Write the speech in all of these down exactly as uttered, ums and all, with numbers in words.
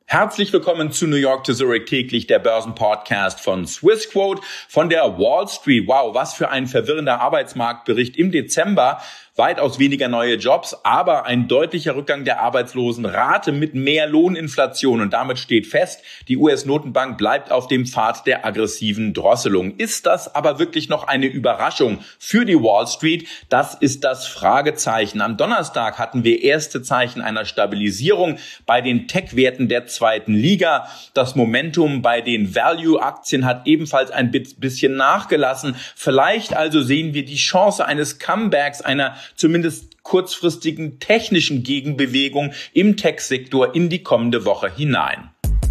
Herzlich willkommen zu New York to Zurich täglich, der Börsenpodcast von Swissquote von der Wall Street. Wow, was für ein verwirrender Arbeitsmarktbericht im Dezember. Weitaus weniger neue Jobs, aber ein deutlicher Rückgang der Arbeitslosenrate mit mehr Lohninflation. Und damit steht fest, die U S-Notenbank bleibt auf dem Pfad der aggressiven Drosselung. Ist das aber wirklich noch eine Überraschung für die Wall Street? Das ist das Fragezeichen. Am Donnerstag hatten wir erste Zeichen einer Stabilisierung bei den Tech-Werten der zweiten Liga. Das Momentum bei den Value-Aktien hat ebenfalls ein bisschen nachgelassen. Vielleicht also sehen wir die Chance eines Comebacks, einer zumindest kurzfristigen technischen Gegenbewegung im Tech-Sektor in die kommende Woche hinein.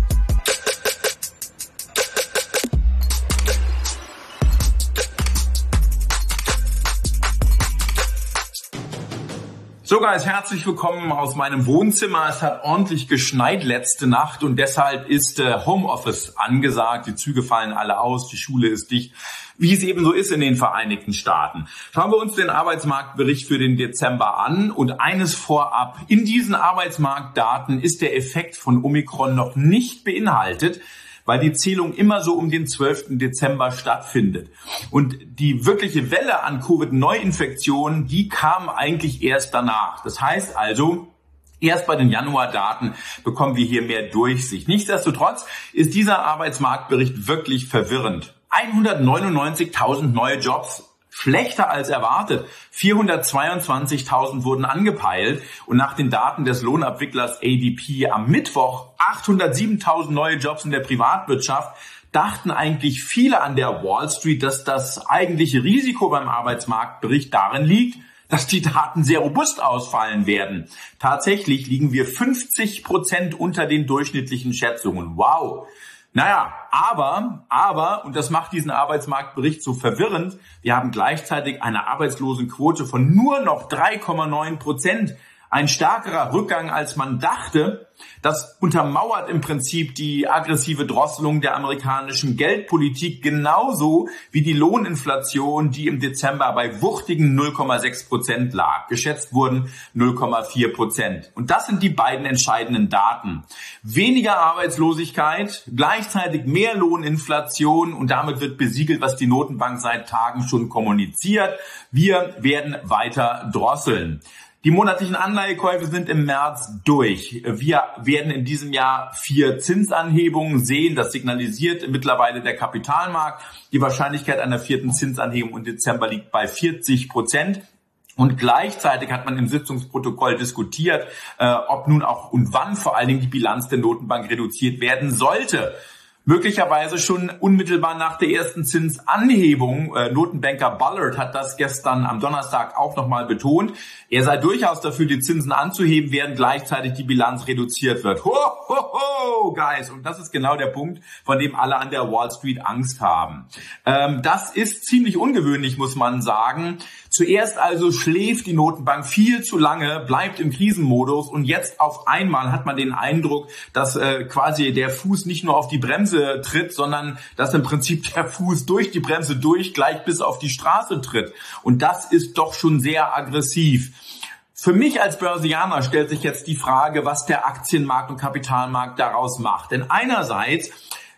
So Guys, herzlich willkommen aus meinem Wohnzimmer. Es hat ordentlich geschneit letzte Nacht und deshalb ist äh, Homeoffice angesagt. Die Züge fallen alle aus, die Schule ist dicht, wie es eben so ist in den Vereinigten Staaten. Schauen wir uns den Arbeitsmarktbericht für den Dezember an und eines vorab. In diesen Arbeitsmarktdaten ist der Effekt von Omikron noch nicht beinhaltet, weil die Zählung immer so um den zwölften Dezember stattfindet. Und die wirkliche Welle an Covid-Neuinfektionen, die kam eigentlich erst danach. Das heißt also, erst bei den Januardaten bekommen wir hier mehr Durchsicht. Nichtsdestotrotz ist dieser Arbeitsmarktbericht wirklich verwirrend. hundertneunundneunzigtausend neue Jobs. Schlechter als erwartet. vierhundertzweiundzwanzigtausend wurden angepeilt und nach den Daten des Lohnabwicklers A D P am Mittwoch achthundertsiebentausend neue Jobs in der Privatwirtschaft, dachten eigentlich viele an der Wall Street, dass das eigentliche Risiko beim Arbeitsmarktbericht darin liegt, dass die Daten sehr robust ausfallen werden. Tatsächlich liegen wir fünfzig Prozent unter den durchschnittlichen Schätzungen. Wow! Naja, aber, aber, und das macht diesen Arbeitsmarktbericht so verwirrend, wir haben gleichzeitig eine Arbeitslosenquote von nur noch drei Komma neun Prozent. Ein stärkerer Rückgang, als man dachte. Das untermauert im Prinzip die aggressive Drosselung der amerikanischen Geldpolitik genauso wie die Lohninflation, die im Dezember bei wuchtigen null Komma sechs Prozent lag. Geschätzt wurden null Komma vier Prozent. Und das sind die beiden entscheidenden Daten. Weniger Arbeitslosigkeit, gleichzeitig mehr Lohninflation und damit wird besiegelt, was die Notenbank seit Tagen schon kommuniziert. Wir werden weiter drosseln. Die monatlichen Anleihekäufe sind im März durch. Wir werden in diesem Jahr vier Zinsanhebungen sehen. Das signalisiert mittlerweile der Kapitalmarkt. Die Wahrscheinlichkeit einer vierten Zinsanhebung im Dezember liegt bei vierzig Prozent. Und gleichzeitig hat man im Sitzungsprotokoll diskutiert, äh, ob nun auch und wann vor allen Dingen die Bilanz der Notenbank reduziert werden sollte. Möglicherweise schon unmittelbar nach der ersten Zinsanhebung. Äh, Notenbanker Bullard hat das gestern am Donnerstag auch nochmal betont. Er sei durchaus dafür, die Zinsen anzuheben, während gleichzeitig die Bilanz reduziert wird. Ho, ho, ho, Guys. Und das ist genau der Punkt, von dem alle an der Wall Street Angst haben. Ähm, das ist ziemlich ungewöhnlich, muss man sagen. Zuerst also schläft die Notenbank viel zu lange, bleibt im Krisenmodus und jetzt auf einmal hat man den Eindruck, dass äh, quasi der Fuß nicht nur auf die Bremse tritt, sondern dass im Prinzip der Fuß durch die Bremse durch gleich bis auf die Straße tritt. Und das ist doch schon sehr aggressiv. Für mich als Börsianer stellt sich jetzt die Frage, was der Aktienmarkt und Kapitalmarkt daraus macht. Denn einerseits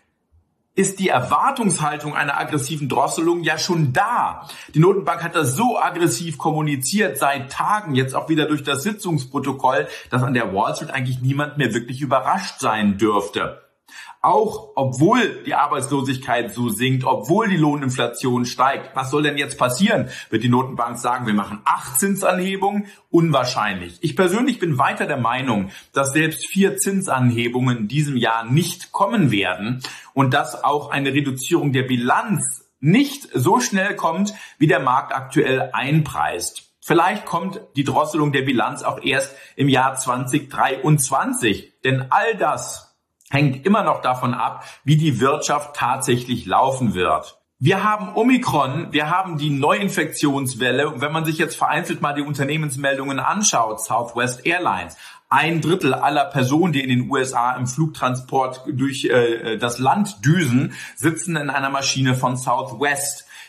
ist die Erwartungshaltung einer aggressiven Drosselung ja schon da. Die Notenbank hat das so aggressiv kommuniziert seit Tagen, jetzt auch wieder durch das Sitzungsprotokoll, dass an der Wall Street eigentlich niemand mehr wirklich überrascht sein dürfte. Auch obwohl die Arbeitslosigkeit so sinkt, obwohl die Lohninflation steigt. Was soll denn jetzt passieren? Wird die Notenbank sagen, wir machen acht Zinsanhebungen? Unwahrscheinlich. Ich persönlich bin weiter der Meinung, dass selbst vier Zinsanhebungen in diesem Jahr nicht kommen werden und dass auch eine Reduzierung der Bilanz nicht so schnell kommt, wie der Markt aktuell einpreist. Vielleicht kommt die Drosselung der Bilanz auch erst im Jahr zwanzig dreiundzwanzig. Denn all das hängt immer noch davon ab, wie die Wirtschaft tatsächlich laufen wird. Wir haben Omikron, wir haben die Neuinfektionswelle und wenn man sich jetzt vereinzelt mal die Unternehmensmeldungen anschaut, Southwest Airlines, ein Drittel aller Personen, die in den U S A im Flugtransport durch äh, das Land düsen, sitzen in einer Maschine von Southwest.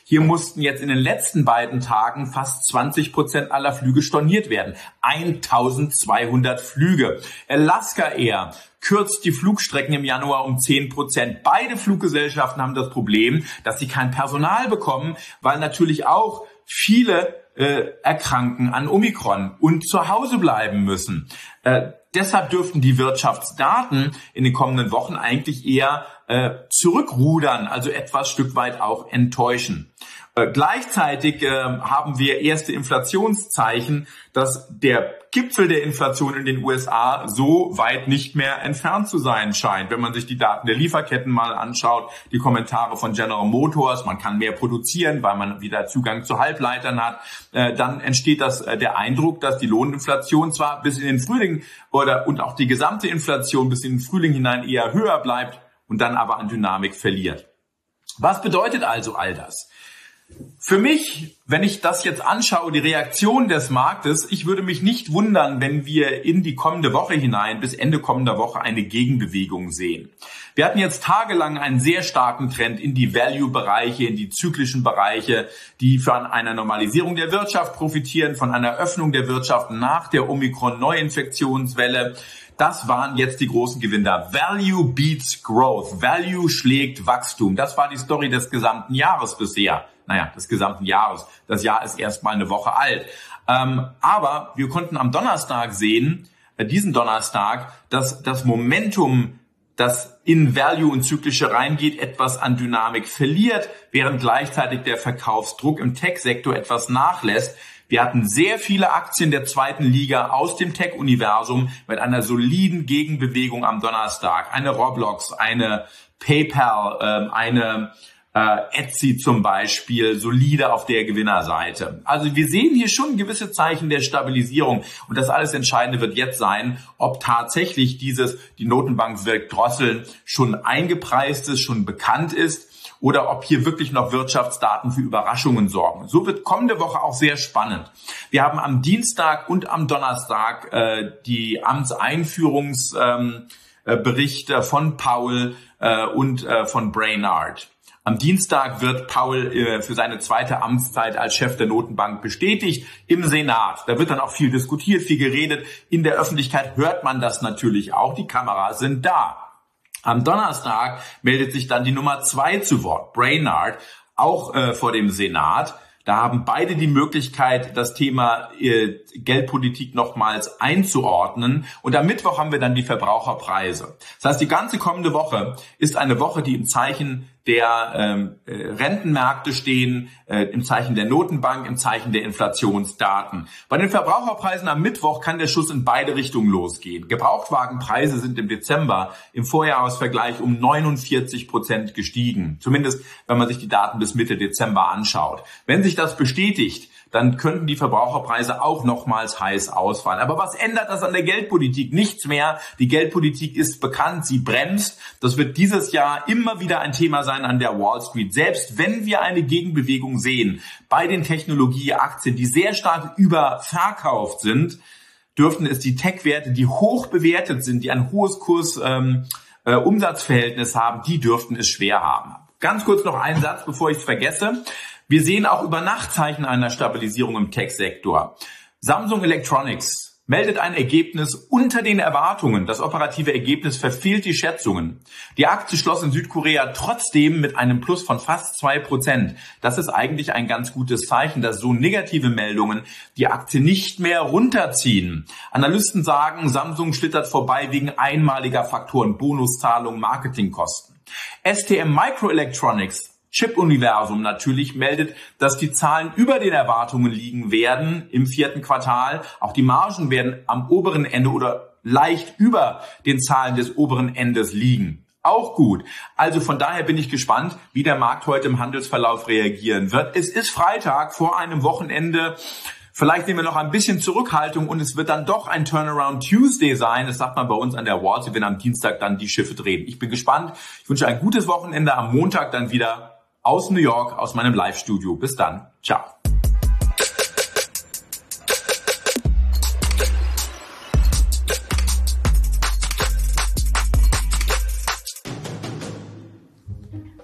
Hier mussten jetzt in den letzten beiden Tagen fast zwanzig Prozent aller Flüge storniert werden. eintausendzweihundert Flüge. Alaska Air kürzt die Flugstrecken im Januar um zehn Prozent. Beide Fluggesellschaften haben das Problem, dass sie kein Personal bekommen, weil natürlich auch viele äh, erkranken an Omikron und zu Hause bleiben müssen. Äh, deshalb dürften die Wirtschaftsdaten in den kommenden Wochen eigentlich eher äh, zurückrudern, also etwas Stück weit auch enttäuschen. Äh, gleichzeitig äh, haben wir erste Inflationszeichen, dass der Gipfel der Inflation in den U S A so weit nicht mehr entfernt zu sein scheint. Wenn man sich die Daten der Lieferketten mal anschaut, die Kommentare von General Motors, man kann mehr produzieren, weil man wieder Zugang zu Halbleitern hat, äh, dann entsteht das äh, der Eindruck, dass die Lohninflation zwar bis in den Frühling oder und auch die gesamte Inflation bis in den Frühling hinein eher höher bleibt und dann aber an Dynamik verliert. Was bedeutet also all das? Für mich, wenn ich das jetzt anschaue, die Reaktion des Marktes, ich würde mich nicht wundern, wenn wir in die kommende Woche hinein, bis Ende kommender Woche, eine Gegenbewegung sehen. Wir hatten jetzt tagelang einen sehr starken Trend in die Value-Bereiche, in die zyklischen Bereiche, die von einer Normalisierung der Wirtschaft profitieren, von einer Öffnung der Wirtschaft nach der Omikron-Neuinfektionswelle. Das waren jetzt die großen Gewinner. Value beats Growth. Value schlägt Wachstum. Das war die Story des gesamten Jahres bisher. Naja, des gesamten Jahres. Das Jahr ist erst mal eine Woche alt. Ähm, aber wir konnten am Donnerstag sehen, äh, diesen Donnerstag, dass das Momentum, das in Value und zyklische reingeht, etwas an Dynamik verliert, während gleichzeitig der Verkaufsdruck im Tech-Sektor etwas nachlässt. Wir hatten sehr viele Aktien der zweiten Liga aus dem Tech-Universum mit einer soliden Gegenbewegung am Donnerstag. Eine Roblox, eine PayPal, äh, eine äh, Etsy zum Beispiel, solide auf der Gewinnerseite. Also wir sehen hier schon gewisse Zeichen der Stabilisierung. Und das alles Entscheidende wird jetzt sein, ob tatsächlich dieses, die Notenbank wirkt drosseln, schon eingepreist ist, schon bekannt ist, oder ob hier wirklich noch Wirtschaftsdaten für Überraschungen sorgen. So wird kommende Woche auch sehr spannend. Wir haben am Dienstag und am Donnerstag äh, die Amtseinführungsberichte ähm, äh, von Powell äh, und äh, von Brainard. Am Dienstag wird Powell äh, für seine zweite Amtszeit als Chef der Notenbank bestätigt im Senat. Da wird dann auch viel diskutiert, viel geredet. In der Öffentlichkeit hört man das natürlich auch. Die Kameras sind da. Am Donnerstag meldet sich dann die Nummer zwei zu Wort, Brainard, auch äh, vor dem Senat. Da haben beide die Möglichkeit, das Thema äh, Geldpolitik nochmals einzuordnen. Und am Mittwoch haben wir dann die Verbraucherpreise. Das heißt, die ganze kommende Woche ist eine Woche, die im Zeichen der ähm, äh, Rentenmärkte stehen, äh, im Zeichen der Notenbank, im Zeichen der Inflationsdaten. Bei den Verbraucherpreisen am Mittwoch kann der Schuss in beide Richtungen losgehen. Gebrauchtwagenpreise sind im Dezember im Vorjahresvergleich um neunundvierzig Prozent gestiegen. Zumindest, wenn man sich die Daten bis Mitte Dezember anschaut. Wenn sich das bestätigt, dann könnten die Verbraucherpreise auch nochmals heiß ausfallen. Aber was ändert das an der Geldpolitik? Nichts mehr. Die Geldpolitik ist bekannt, sie bremst. Das wird dieses Jahr immer wieder ein Thema sein an der Wall Street. Selbst wenn wir eine Gegenbewegung sehen bei den Technologieaktien, die sehr stark überverkauft sind, dürften es die Tech-Werte, die hoch bewertet sind, die ein hohes Kurs-Umsatzverhältnis ähm, äh, haben, die dürften es schwer haben. Ganz kurz noch einen Satz, bevor ich es vergesse. Wir sehen auch über Nacht Zeichen einer Stabilisierung im Tech-Sektor. Samsung Electronics meldet ein Ergebnis unter den Erwartungen. Das operative Ergebnis verfehlt die Schätzungen. Die Aktie schloss in Südkorea trotzdem mit einem Plus von fast zwei Prozent. Das ist eigentlich ein ganz gutes Zeichen, dass so negative Meldungen die Aktie nicht mehr runterziehen. Analysten sagen, Samsung schlittert vorbei wegen einmaliger Faktoren, Bonuszahlungen, Marketingkosten. S T M Microelectronics, Chip-Universum natürlich, meldet, dass die Zahlen über den Erwartungen liegen werden im vierten Quartal. Auch die Margen werden am oberen Ende oder leicht über den Zahlen des oberen Endes liegen. Auch gut. Also von daher bin ich gespannt, wie der Markt heute im Handelsverlauf reagieren wird. Es ist Freitag vor einem Wochenende. Vielleicht nehmen wir noch ein bisschen Zurückhaltung und es wird dann doch ein Turnaround Tuesday sein. Das sagt man bei uns an der Wall Street, wenn am Dienstag dann die Schiffe drehen. Ich bin gespannt. Ich wünsche ein gutes Wochenende. Am Montag dann wieder aus New York, aus meinem Live-Studio. Bis dann. Ciao.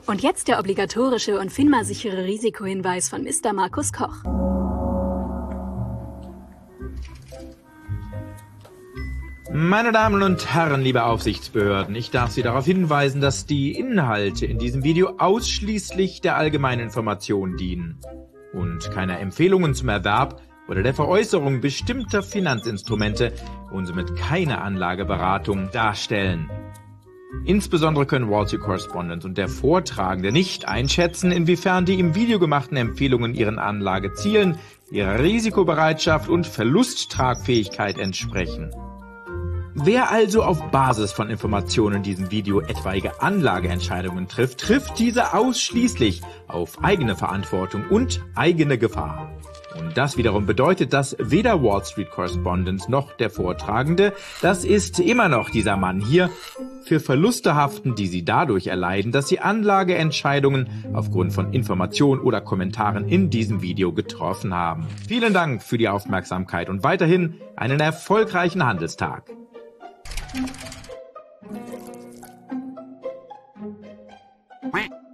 Und jetzt der obligatorische und FINMA-sichere Risikohinweis von Mister Markus Koch. Meine Damen und Herren, liebe Aufsichtsbehörden, ich darf Sie darauf hinweisen, dass die Inhalte in diesem Video ausschließlich der allgemeinen Information dienen und keine Empfehlungen zum Erwerb oder der Veräußerung bestimmter Finanzinstrumente und somit keine Anlageberatung darstellen. Insbesondere können Wall Street Correspondent und der Vortragende nicht einschätzen, inwiefern die im Video gemachten Empfehlungen ihren Anlagezielen, ihrer Risikobereitschaft und Verlusttragfähigkeit entsprechen. Wer also auf Basis von Informationen in diesem Video etwaige Anlageentscheidungen trifft, trifft diese ausschließlich auf eigene Verantwortung und eigene Gefahr. Und das wiederum bedeutet, dass weder Wall Street Correspondent noch der Vortragende, das ist immer noch dieser Mann hier, für Verluste haften, die sie dadurch erleiden, dass sie Anlageentscheidungen aufgrund von Informationen oder Kommentaren in diesem Video getroffen haben. Vielen Dank für die Aufmerksamkeit und weiterhin einen erfolgreichen Handelstag. Quack.